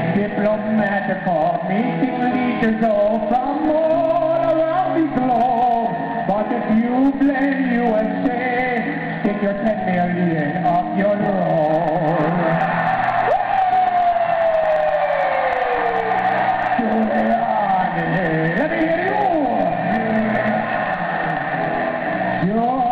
Diplomatical meeting leaders all from all around the globe. But if you blame USA, stick your 10 million up your road. Giuliani, let me hear you.